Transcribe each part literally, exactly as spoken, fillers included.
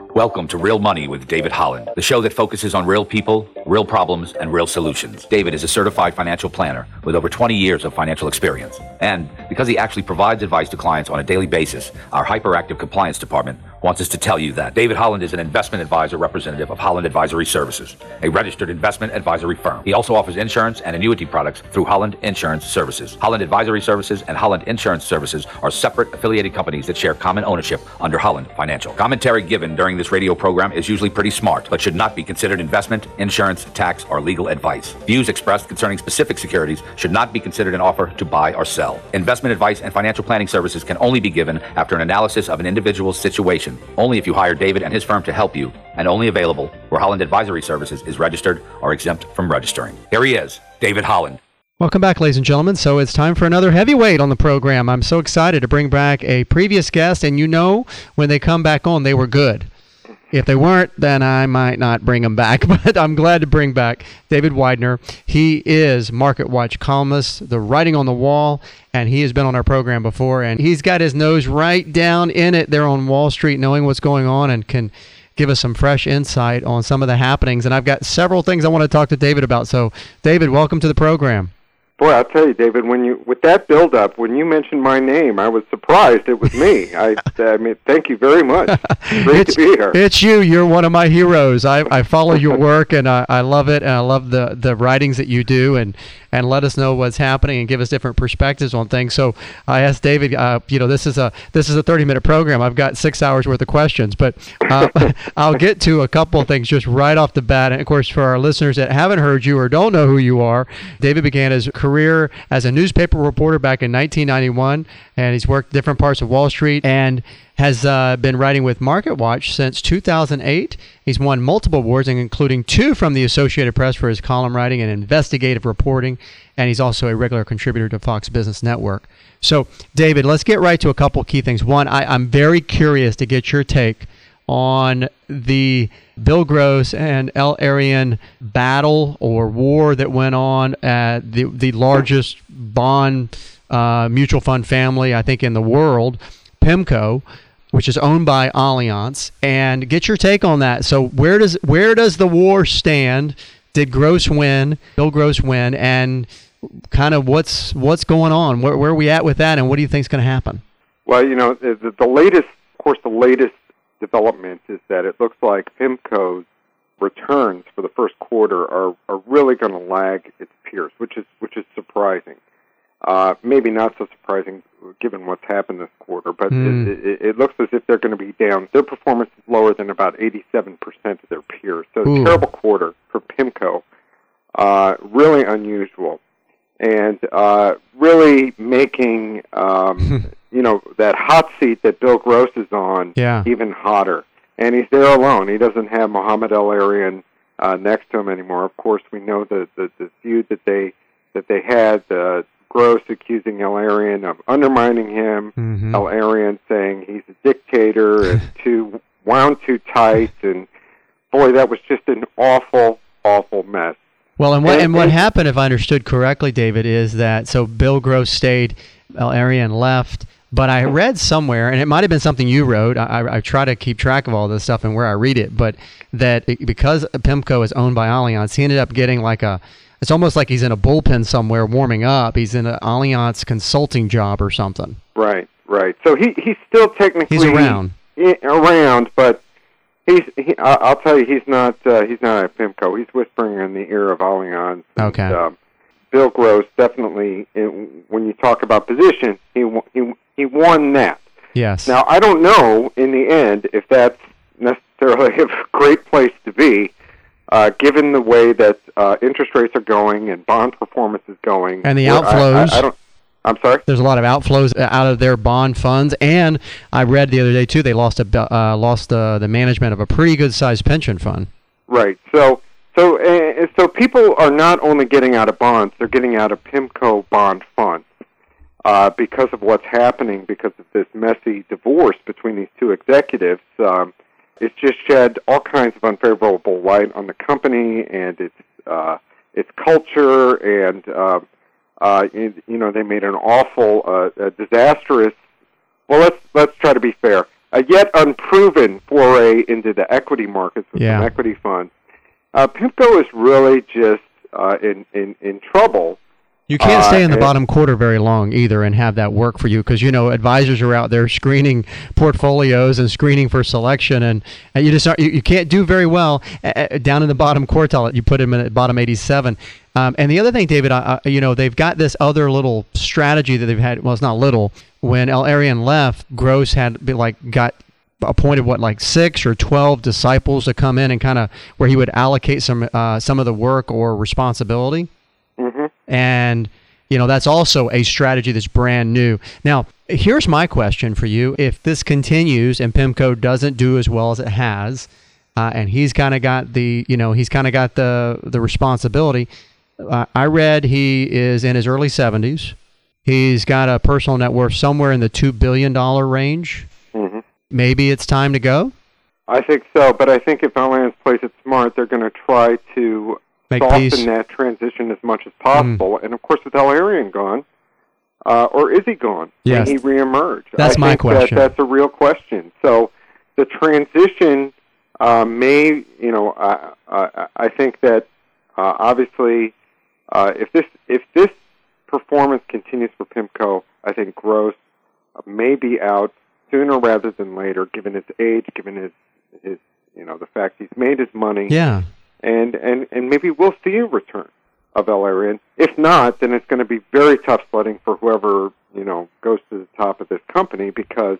Welcome to Real Money with David Holland, the show that focuses on real people, real problems, and real solutions. David is a certified financial planner with over twenty years of financial experience. And because he actually provides advice to clients on a daily basis, our hyperactive compliance department wants us to tell you that David Holland is an investment advisor representative of Holland Advisory Services, a registered investment advisory firm. He also offers insurance and annuity products through Holland Insurance Services. Holland Advisory Services and Holland Insurance Services are separate affiliated companies that share common ownership under Holland Financial. Commentary given during this radio program is usually pretty smart, but should not be considered investment, insurance, tax, or legal advice. Views expressed concerning specific securities should not be considered an offer to buy or sell. Investment advice and financial planning services can only be given after an analysis of an individual's situation, only if you hire David and his firm to help you, and only available where Holland Advisory Services is registered or exempt from registering. Here he is, David Holland. Welcome back, ladies and gentlemen. So it's time for another heavyweight on the program. I'm so excited to bring back a previous guest, and you know when they come back on, they were good. If they weren't, then I might not bring them back, but I'm glad to bring back David Widener. He is Market Watch columnist, the writing on the wall, and he has been on our program before, and he's got his nose right down in it there on Wall Street, knowing what's going on, and can give us some fresh insight on some of the happenings. And I've got several things I want to talk to David about. So, David, welcome to the program. Boy, I'll tell you, David, when you with that build-up, when you mentioned my name, I was surprised it was me. I, I mean, thank you very much. Great it's, to be here. It's you. You're one of my heroes. I, I follow your work, and I, I love it, and I love the, the writings that you do, and, and let us know what's happening and give us different perspectives on things. So I asked David, uh, you know, this is a this is a thirty-minute program. I've got six hours worth of questions, but uh, I'll get to a couple of things just right off the bat. And, of course, for our listeners that haven't heard you or don't know who you are, David began his career career as a newspaper reporter back in nineteen ninety-one, and he's worked different parts of Wall Street and has uh, been writing with Market Watch since two thousand eight. He's won multiple awards, including two from the Associated Press for his column writing and investigative reporting, and he's also a regular contributor to Fox Business Network. So, David, let's get right to a couple key things. One, I, I'm very curious to get your take on the Bill Gross and El-Erian battle or war that went on at the the largest bond uh, mutual fund family, I think, in the world, PIMCO, which is owned by Allianz, and get your take on that. So where does where does the war stand? Did Gross win? Bill Gross win? And kind of what's what's going on? Where, where are we at with that, and what do you think is going to happen? Well, you know, the, the latest, of course, the latest development is that it looks like PIMCO's returns for the first quarter are, are really going to lag its peers, which is which is surprising. Uh, maybe not so surprising given what's happened this quarter, but mm. it, it, it looks as if they're going to be down. Their performance is lower than about eighty-seven percent of their peers. So Ooh. Terrible quarter for PIMCO, uh, really unusual, and uh, really making um, you know that hot seat that Bill Gross is on yeah. even hotter. And he's there alone. He doesn't have Mohamed El-Erian uh, next to him anymore. Of course, we know the the, the feud that they that they had. Uh, Gross accusing El-Erian of undermining him, mm-hmm. El-Erian saying he's a dictator and too wound too tight, and boy, that was just an awful, awful mess. Well, and what and, and what and, happened, if I understood correctly, David, is that so Bill Gross stayed, El-Erian left, but I read somewhere, and it might have been something you wrote. I, I try to keep track of all this stuff and where I read it, but that it, because PIMCO is owned by Allianz, he ended up getting like a. It's almost like he's in a bullpen somewhere warming up. He's in an Allianz consulting job or something. Right, right. So he he's still technically he's around, he, around, but he's. He, I'll tell you, he's not. Uh, he's not at PIMCO. He's whispering in the ear of Allianz. Okay. And, uh, Bill Gross definitely. When you talk about position, he he he won that. Yes. Now I don't know in the end if that's necessarily a great place to be. Uh, given the way that uh, interest rates are going and bond performance is going, and the outflows, I, I, I don't. I'm sorry. There's a lot of outflows out of their bond funds, and I read the other day too they lost a uh, lost uh, the management of a pretty good sized pension fund. Right. So so uh, so people are not only getting out of bonds; they're getting out of PIMCO bond funds uh, because of what's happening because of this messy divorce between these two executives. Um, It's just shed all kinds of unfavorable light on the company and its uh, its culture, and uh, uh, you, you know they made an awful, uh, a disastrous. Well, let's let's try to be fair. a yet unproven foray into the equity markets with Yeah. some equity funds. Uh, PIMCO is really just uh, in, in, in trouble. You can't Uh, stay in the and- bottom quarter very long either and have that work for you because, you know, advisors are out there screening portfolios and screening for selection, and, and you just aren't, you, you can't do very well uh, down in the bottom quartile. You put them in at bottom eighty-seven. Um, and the other thing, David, I, I, you know, they've got this other little strategy that they've had. Well, it's not little. When Al-Arian left, Gross had be like got appointed what like six or twelve disciples to come in and kind of where he would allocate some uh, some of the work or responsibility. Mm-hmm. And, you know, that's also a strategy that's brand new. Now, here's my question for you. If this continues and PIMCO doesn't do as well as it has, uh, and he's kind of got the, you know, he's kind of got the, the responsibility. Uh, I read he is in his early seventies. He's got a personal net worth somewhere in the two billion dollars range. Mm-hmm. Maybe it's time to go? I think so, but I think if Al-Arian plays it smart, they're going to try to Make soften peace. that transition as much as possible. Mm. And of course, with Al-Arian gone, uh, or is he gone? Yes. Can he reemerge? That's I my think question. That, that's a real question. So the transition uh, may, you know, uh, uh, I think that uh, obviously, uh, if this if this performance continues for PIMCO, I think Gross uh, may be out sooner rather than later, given his age, given his his you know the fact he's made his money. Yeah. And, and, and maybe we'll see a return of Al-Arian. If not, then it's going to be very tough sledding for whoever, you know, goes to the top of this company because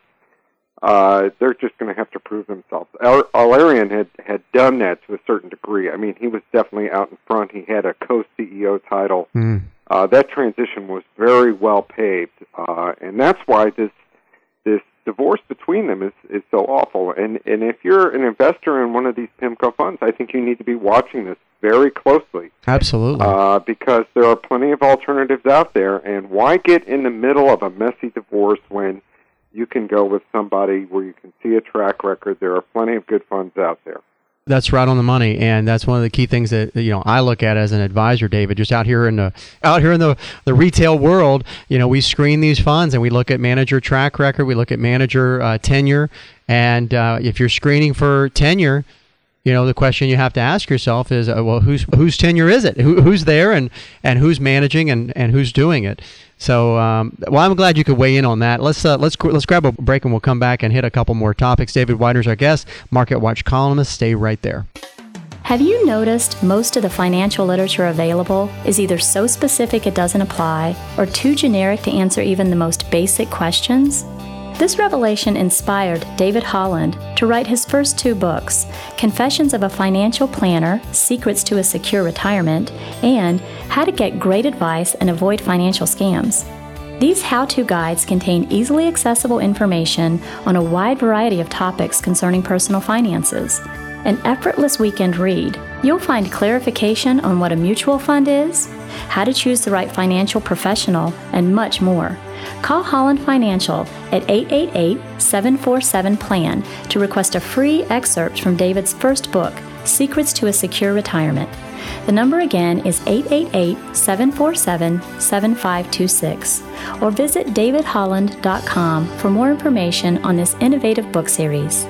uh, they're just going to have to prove themselves. Al- Al-Arian had, had done that to a certain degree. I mean, he was definitely out in front. He had a co-C E O title. Mm. Uh, that transition was very well paved, uh, and that's why this this divorce between them is, is so awful. And and if you're an investor in one of these PIMCO funds, I think you need to be watching this very closely. Absolutely. Uh, because there are plenty of alternatives out there, and why get in the middle of a messy divorce when you can go with somebody where you can see a track record? There are plenty of good funds out there. That's right on the money, and that's one of the key things that you know I look at as an advisor, David. Just out here in the out here in the, the retail world, you know, we screen these funds and we look at manager track record, we look at manager uh, tenure, and uh, if you're screening for tenure, you know, the question you have to ask yourself is, uh, well, whose whose tenure is it? Who, who's there, and and who's managing, and, and who's doing it? So, um, well, I'm glad you could weigh in on that. Let's uh, let's let's grab a break, and we'll come back and hit a couple more topics. David Wider's our guest, Market Watch columnist. Stay right there. Have you noticed most of the financial literature available is either so specific it doesn't apply, or too generic to answer even the most basic questions? This revelation inspired David Holland to write his first two books, Confessions of a Financial Planner, Secrets to a Secure Retirement, and How to Get Great Advice and Avoid Financial Scams. These how-to guides contain easily accessible information on a wide variety of topics concerning personal finances. An effortless weekend read, you'll find clarification on what a mutual fund is, how to choose the right financial professional, and much more. Call Holland Financial at eight eight eight, seven four seven, plan to request a free excerpt from David's first book, Secrets to a Secure Retirement. The number again is eight eight eight, seven four seven, seven five two six. Or visit david holland dot com for more information on this innovative book series.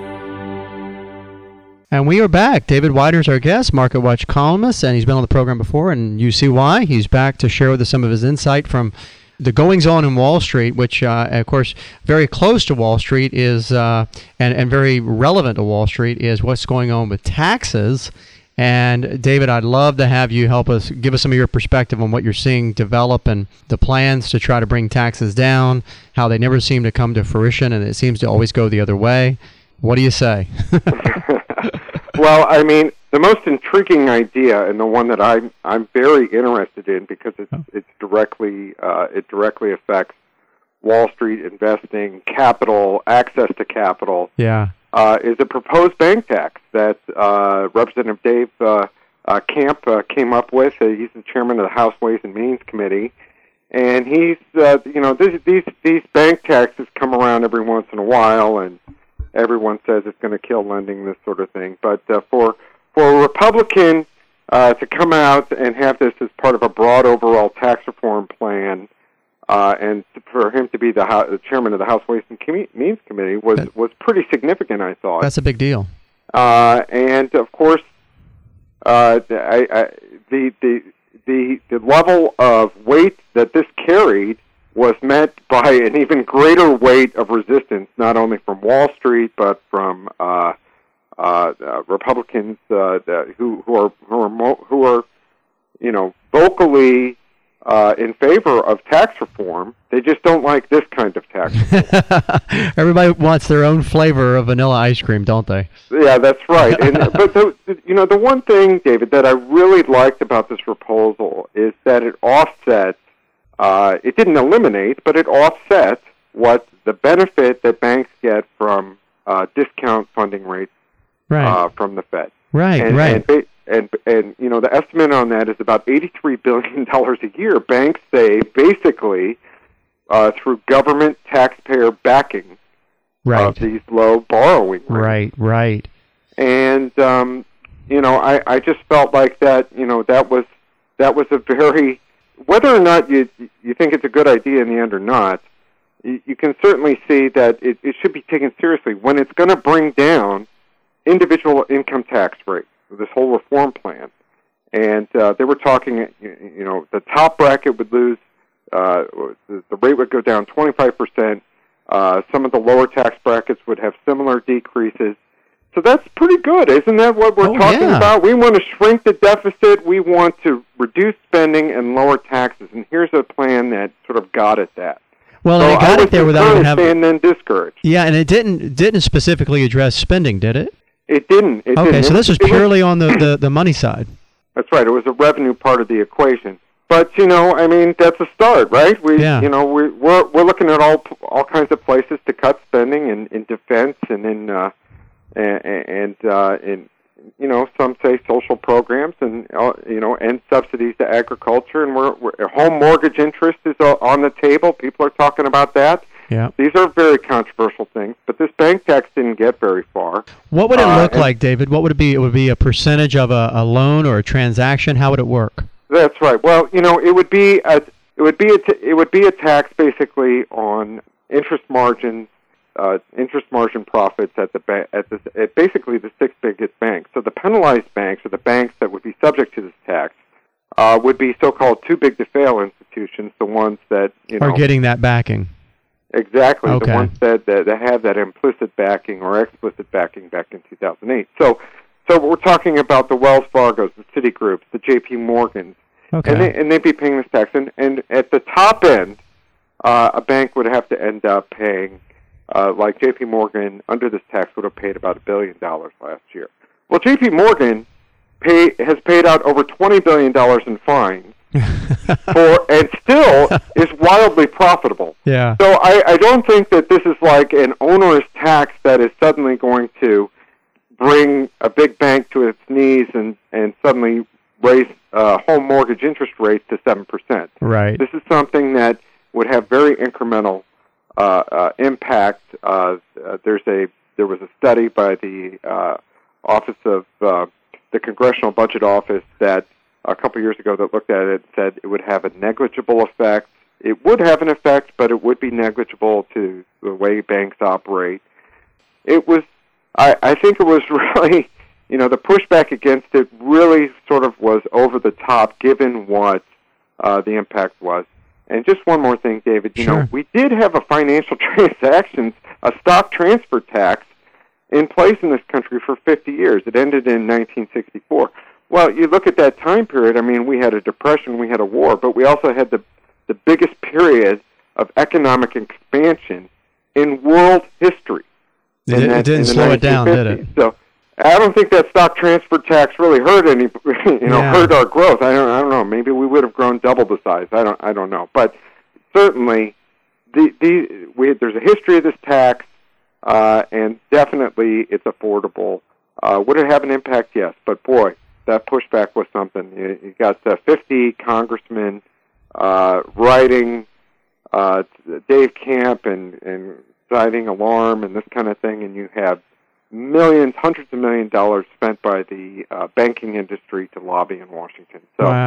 And we are back. David Wider's our guest, Market Watch columnist, and he's been on the program before, and you see why. He's back to share with us some of his insight from the goings-on in Wall Street, which, uh, of course, very close to Wall Street is, uh, and, and very relevant to Wall Street, is what's going on with taxes. And, David, I'd love to have you help us, give us some of your perspective on what you're seeing develop and the plans to try to bring taxes down, how they never seem to come to fruition, and it seems to always go the other way. What do you say? Well, I mean, the most intriguing idea, and the one that I'm I'm very interested in because it's Oh. it's directly uh, it directly affects Wall Street investing, capital, access to capital, Yeah. uh, is a proposed bank tax that uh, Representative Dave uh, uh, Camp uh, came up with. Uh, he's the chairman of the House Ways and Means Committee, and he's uh, you know this, these these bank taxes come around every once in a while, and everyone says it's going to kill lending, this sort of thing. But uh, for for a Republican uh, to come out and have this as part of a broad overall tax reform plan, uh, and for him to be the, House, the chairman of the House Ways and Com- Means Committee was, that, was pretty significant, I thought. That's a big deal. Uh, and, of course, uh, I, I, the, the, the, the level of weight that this carried was met by an even greater weight of resistance, not only from Wall Street, but from uh, uh, uh, Republicans uh, that, who, who are who are mo- who are, you know, vocally uh, in favor of tax reform. They just don't like this kind of tax reform. Everybody wants their own flavor of vanilla ice cream, don't they? Yeah, that's right. And but the, you know, the one thing, David, that I really liked about this proposal is that it offsets. Uh, it didn't eliminate, but it offset what the benefit that banks get from uh, discount funding rates right. uh, from the Fed. Right, and, right. And, ba- and, and, you know, the estimate on that is about eighty-three billion dollars a year banks save basically uh, through government taxpayer backing right. of these low borrowing rates. Right, right. And, um, you know, I, I just felt like that, you know, that was that was a very... Whether or not you you think it's a good idea in the end or not, you, you can certainly see that it, it should be taken seriously when it's going to bring down individual income tax rates, this whole reform plan. And uh, they were talking, you know, the top bracket would lose, uh, the, the rate would go down twenty-five percent. Uh, some of the lower tax brackets would have similar decreases. So that's pretty good. Isn't that what we're oh, talking yeah. about? We want to shrink the deficit. We want to reduce spending and lower taxes. And here's a plan that sort of got at that. Well, so they got I it there without even having... and then discouraged. Yeah, and it didn't didn't specifically address spending, did it? It didn't. It okay, didn't. so It this was was, purely on the, the, the money side. That's right. It was a revenue part of the equation. But, you know, I mean, that's a start, right? We, yeah. You know, we, we're we're looking at all all kinds of places to cut spending in, in defense and in... Uh, and, and uh, in, you know, some say social programs and, uh, you know, and subsidies to agriculture. And we're, we're home mortgage interest is uh, on the table. People are talking about that. Yeah. These are very controversial things, but this bank tax didn't get very far. What would it look uh, like, David? What would it be? It would be a percentage of a, a loan or a transaction? How would it work? That's right. Well, you know, it would be a, it would be a t- it would be a tax basically on interest margins. Uh, interest margin profits at the ba- at, the, at basically the six biggest banks. So the penalized banks, or the banks that would be subject to this tax, uh, would be so-called too big to fail institutions. The ones that you know are getting that backing. Exactly, okay. the ones that, that that have that implicit backing or explicit backing back in two thousand eight. So, so we're talking about the Wells Fargo's, the Citigroups, the J P Morgans, okay. and they and they'd be paying this tax. And and at the top end, uh, a bank would have to end up paying. Uh, like J P Morgan, under this tax, would have paid about a billion dollars last year. Well, J P Morgan pay, has paid out over twenty billion dollars in fines, for, and still is wildly profitable. Yeah. So I, I don't think that this is like an onerous tax that is suddenly going to bring a big bank to its knees and, and suddenly raise uh, home mortgage interest rates to seven percent. Right. This is something that would have very incremental Uh, uh, impact. Uh, uh, there's a there was a study by the uh, Office of uh, the Congressional Budget Office that a couple years ago that looked at it and said it would have a negligible effect. It would have an effect, but it would be negligible to the way banks operate. It was, I, I think it was really, you know, the pushback against it really sort of was over the top given what uh, the impact was. And just one more thing, David. You sure. know, we did have a financial transactions, a stock transfer tax in place in this country for fifty years. It ended in nineteen sixty-four. Well, you look at that time period, I mean, we had a depression, we had a war, but we also had the, the biggest period of economic expansion in world history. It, it that, didn't slow it down, did it? So I don't think that stock transfer tax really hurt any, you know, yeah. hurt our growth. I don't, I don't know. Maybe we would have grown double the size. I don't, I don't know. But certainly, the the we there's a history of this tax, uh, and definitely it's affordable. Uh, would it have an impact? Yes. But boy, that pushback was something. You, you got uh, fifty congressmen uh, writing uh, Dave Camp and and citing alarm and this kind of thing, and you have millions, hundreds of million dollars spent by the uh, banking industry to lobby in Washington. So wow.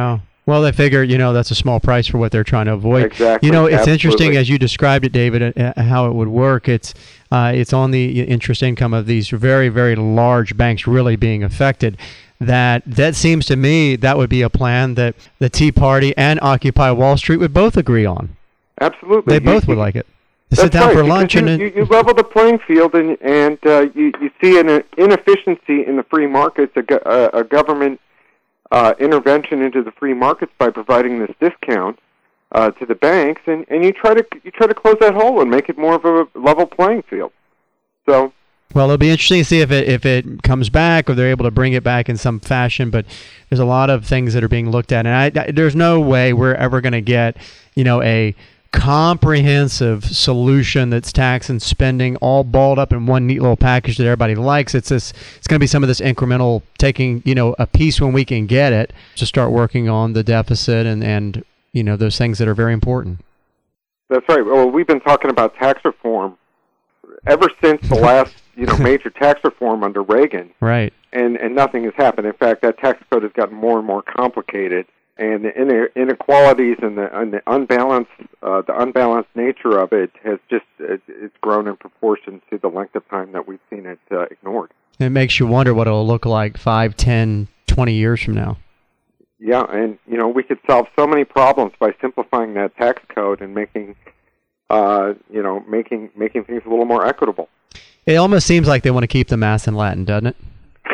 Well, they figure, you know, that's a small price for what they're trying to avoid. Exactly. You know, it's Absolutely. interesting as you described it, David, uh, how it would work. It's uh, it's on the interest income of these very, very large banks really being affected. That that seems to me that would be a plan that the Tea Party and Occupy Wall Street would both agree on. Absolutely. They both would like it. To That's sit down right, for lunch you, and you, you level the playing field, and and uh, you you see an inefficiency in the free markets, a, go- a, a government uh, intervention into the free markets by providing this discount uh, to the banks, and, and you try to you try to close that hole and make it more of a level playing field. So. Well, it'll be interesting to see if it if it comes back or they're able to bring it back in some fashion. But there's a lot of things that are being looked at, and I, I, there's no way we're ever going to get, you know, a comprehensive solution that's tax and spending all balled up in one neat little package that everybody likes. It's this. It's going to be some of this incremental taking, you know, a piece when we can get it to start working on the deficit and and you know those things that are very important. That's right. Well, we've been talking about tax reform ever since the last. you know, major tax reform under Reagan. Right. And and nothing has happened. In fact, that tax code has gotten more and more complicated, and the inequalities and the, and the unbalanced uh, the unbalanced nature of it has just it, it's grown in proportion to the length of time that we've seen it uh, ignored. It makes you wonder what it'll look like five, ten, twenty years from now. Yeah, and you know, we could solve so many problems by simplifying that tax code and making uh, you know making making things a little more equitable. It almost seems like they want to keep the Mass in Latin, doesn't it?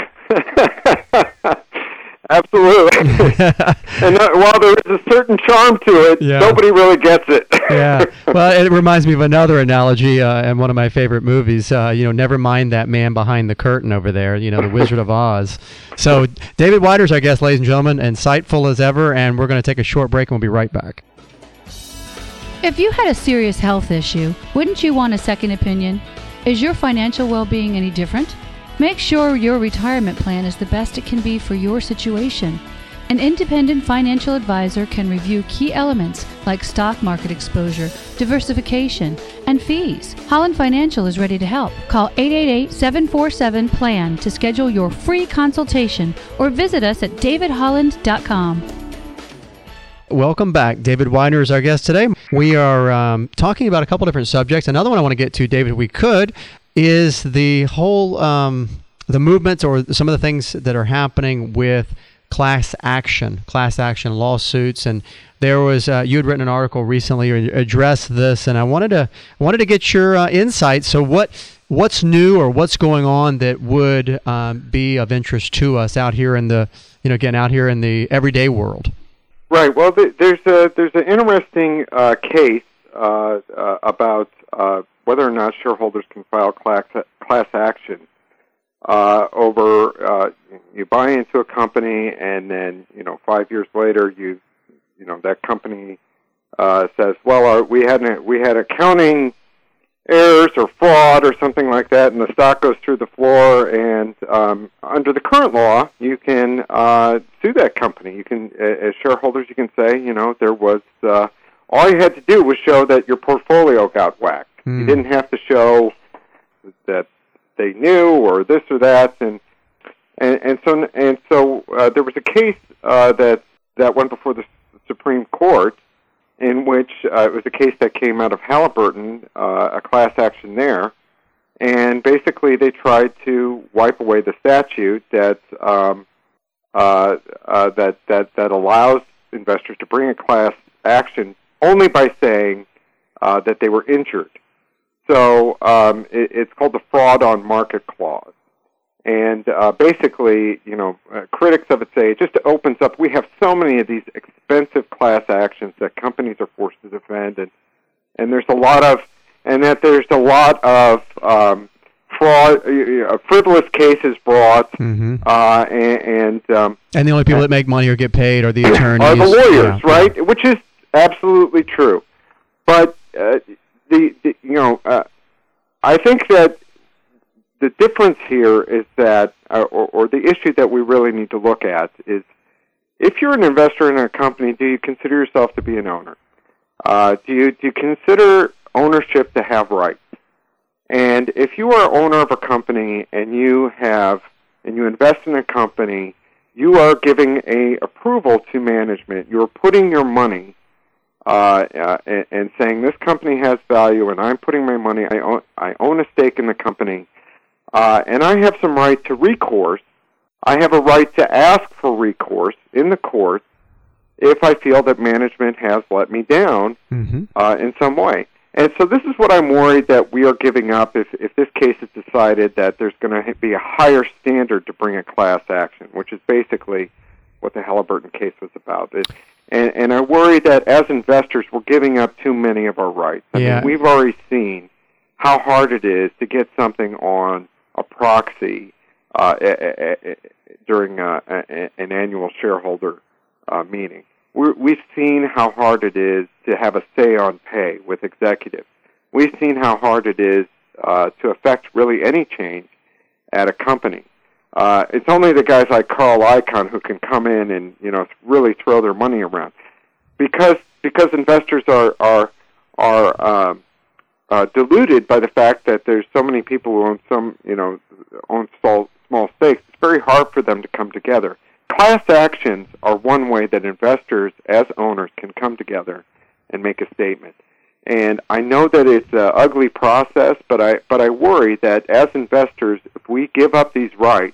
Absolutely. And uh, while there is a certain charm to it, yeah. nobody really gets it. Yeah. Well, it reminds me of another analogy uh, in one of my favorite movies. Uh, you know, never mind that man behind the curtain over there, you know, the Wizard of Oz. So David Wider is our guest, ladies and gentlemen, insightful as ever, and we're going to take a short break and we'll be right back. If you had a serious health issue, wouldn't you want a second opinion? Is your financial well-being any different? Make sure your retirement plan is the best it can be for your situation. An independent financial advisor can review key elements like stock market exposure, diversification, and fees. Holland Financial is ready to help. Call eight eight eight, seven four seven, P L A N to schedule your free consultation or visit us at david holland dot com. Welcome back. David Wider is our guest today. We are um, talking about a couple different subjects. Another one I want to get to, David, if we could, is the whole, um, the movements or some of the things that are happening with class action, class action lawsuits. And there was, uh, you had written an article recently or addressed this, and I wanted to, I wanted to get your uh, insight. So what, what's new or what's going on that would um, be of interest to us out here in the, you know, again, out here in the everyday world? Right. Well, there's a there's an interesting uh, case uh, uh, about uh, whether or not shareholders can file class class action uh, over uh, you buy into a company and then you know five years later you you know that company uh, says, well, our, we had an, we had accounting errors or fraud or something like that, and the stock goes through the floor. And um, under the current law, you can uh, sue that company. You can, as shareholders, you can say, you know, there was uh, all you had to do was show that your portfolio got whacked. Mm. You didn't have to show that they knew or this or that. And and, and so and so uh, there was a case uh, that that went before the Supreme Court, in which uh, it was a case that came out of Halliburton, uh, a class action there, and basically they tried to wipe away the statute that um, uh, uh, that that that allows investors to bring a class action only by saying uh, that they were injured. So um, it, it's called the fraud on market clause. And uh, basically, you know, uh, critics of it say it just opens up. We have so many of these expensive class actions that companies are forced to defend, and and there's a lot of, and that there's a lot of um, fraud, uh, frivolous cases brought, mm-hmm. uh, and and, um, and the only people uh, that make money or get paid are the attorneys, are the lawyers, yeah. right? Which is absolutely true. But uh, the, the you know, uh, I think that. The difference here is that, uh, or, or the issue that we really need to look at is, if you're an investor in a company, do you consider yourself to be an owner? Uh, do you do you consider ownership to have rights? And if you are owner of a company and you have and you invest in a company, you are giving a approval to management. You're putting your money uh, uh, and, and saying this company has value, and I'm putting my money. I own, I own a stake in the company, uh, and I have some right to recourse. I have a right to ask for recourse in the court if I feel that management has let me down mm-hmm. uh, in some way. And so this is what I'm worried that we are giving up if, if this case is decided that there's going to be a higher standard to bring a class action, which is basically what the Halliburton case was about. It, and, and I worry that as investors, we're giving up too many of our rights. I yeah. mean, we've already seen how hard it is to get something on a proxy uh, a, a, a, during a, a, an annual shareholder uh, meeting. We're, we've seen how hard it is to have a say on pay with executives. We've seen how hard it is uh, to affect really any change at a company. Uh, it's only the guys like Carl Icahn who can come in and you know really throw their money around, because because investors are are are um, uh, deluded by the fact that there's so many people who own some you know own small small stakes. It's very hard for them to come together. Class actions are one way that investors, as owners, can come together and make a statement. And I know that it's an ugly process, but I but I worry that as investors, if we give up these rights,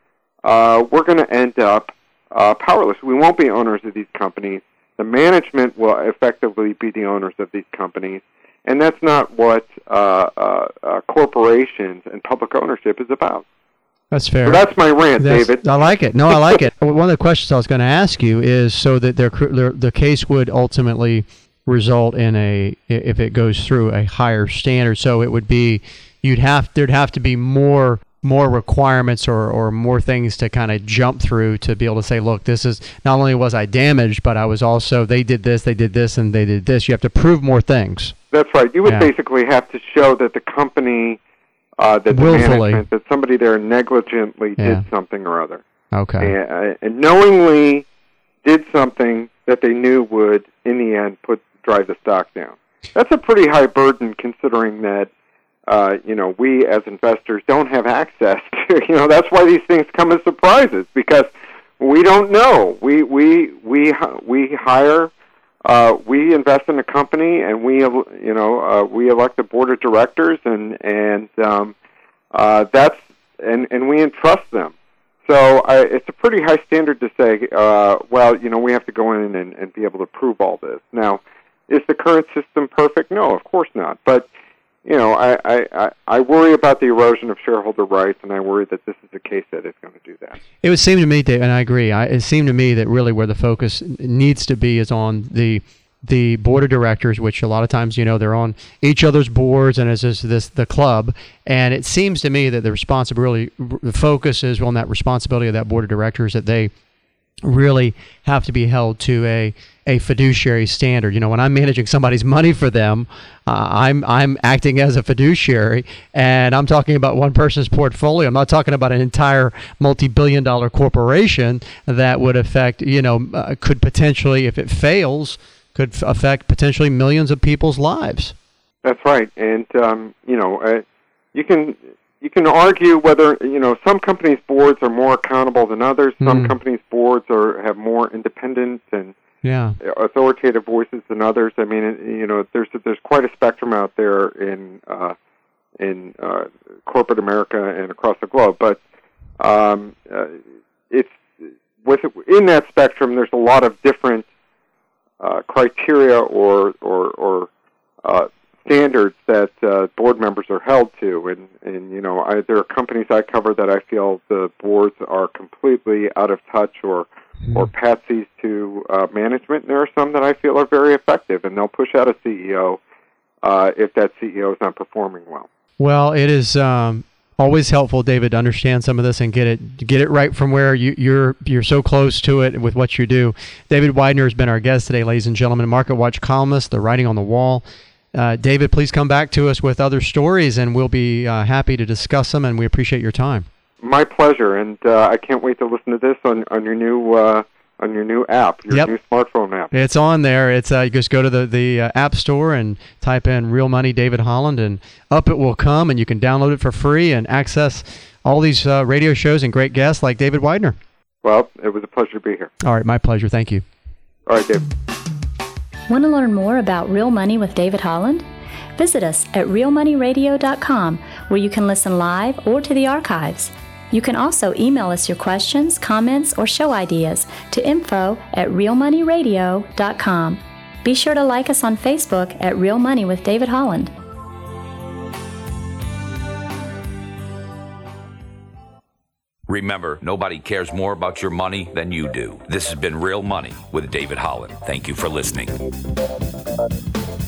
uh, we're going to end up uh, powerless. We won't be owners of these companies. The management will effectively be the owners of these companies, and that's not what uh, uh, uh, corporations and public ownership is about. That's fair. So that's my rant, that's, David. I like it. No, I like it. One of the questions I was going to ask you is so that their, their, the case would ultimately result in a, if it goes through, a higher standard. So it would be, you'd have, there'd have to be more more requirements or, or more things to kind of jump through to be able to say, look, this is, not only was I damaged, but I was also, they did this, they did this, and they did this. You have to prove more things. That's right. You would yeah. basically have to show that the company, uh, that the willfully, management, that somebody there negligently yeah. did something or other. Okay. And, and knowingly did something that they knew would, in the end, put drive the stock down. That's a pretty high burden, considering that uh, you know we as investors don't have access to. You know that's why these things come as surprises, because we don't know. We we we we hire. Uh, we invest in a company, and we you know uh, we elect a board of directors, and and um, uh, that's and and we entrust them. So I, it's a pretty high standard to say, uh, well, you know, we have to go in and, and be able to prove all this. Now, is the current system perfect? No, of course not. But, you know, I, I, I worry about the erosion of shareholder rights, and I worry that this is a case that is going to do that. It would seem to me, Dave, and I agree, I, it seemed to me that really where the focus needs to be is on the the board of directors, which a lot of times, you know, they're on each other's boards, and it's just this the club. And it seems to me that the responsibility, the focus is on that responsibility of that board of directors, that they really have to be held to a a fiduciary standard. You know, when I'm managing somebody's money for them, uh, I'm I'm acting as a fiduciary, and I'm talking about one person's portfolio. I'm not talking about an entire multi-billion dollar corporation that would affect, you know, uh, could potentially, if it fails, could f- affect potentially millions of people's lives. That's right, and um, you know, uh, you can you can argue whether you know some companies' boards are more accountable than others. Some mm. companies' boards are have more independent and yeah. authoritative voices than others. I mean, you know, there's there's quite a spectrum out there in uh, in uh, corporate America and across the globe. But um, uh, it's with in that spectrum, there's a lot of different Uh, criteria or or, or uh, standards that uh, board members are held to, and and you know I, there are companies I cover that I feel the boards are completely out of touch or mm. or patsies to uh, management. And there are some that I feel are very effective, and they'll push out a C E O uh, if that C E O is not performing well. Well, it is. Um Always helpful, David, to understand some of this and get it get it right from where you, you're you're so close to it with what you do. David Widener has been our guest today, ladies and gentlemen, Market Watch columnist, The Writing on the Wall. Uh, David, please come back to us with other stories, and we'll be uh, happy to discuss them, and we appreciate your time. My pleasure, and uh, I can't wait to listen to this on, on your new uh, on your new app, your yep. new smartphone app. It's on there. It's uh, you just go to the the uh, App Store and type in Real Money David Holland, and up it will come, and you can download it for free and access all these uh, radio shows and great guests like David Widener. Well, it was a pleasure to be here. All right, my pleasure. Thank you. All right, Dave. Want to learn more about Real Money with David Holland? Visit us at real money radio dot com, where you can listen live or to the archives. You can also email us your questions, comments, or show ideas to info at real money radio dot com. Be sure to like us on Facebook at Real Money with David Holland. Remember, nobody cares more about your money than you do. This has been Real Money with David Holland. Thank you for listening.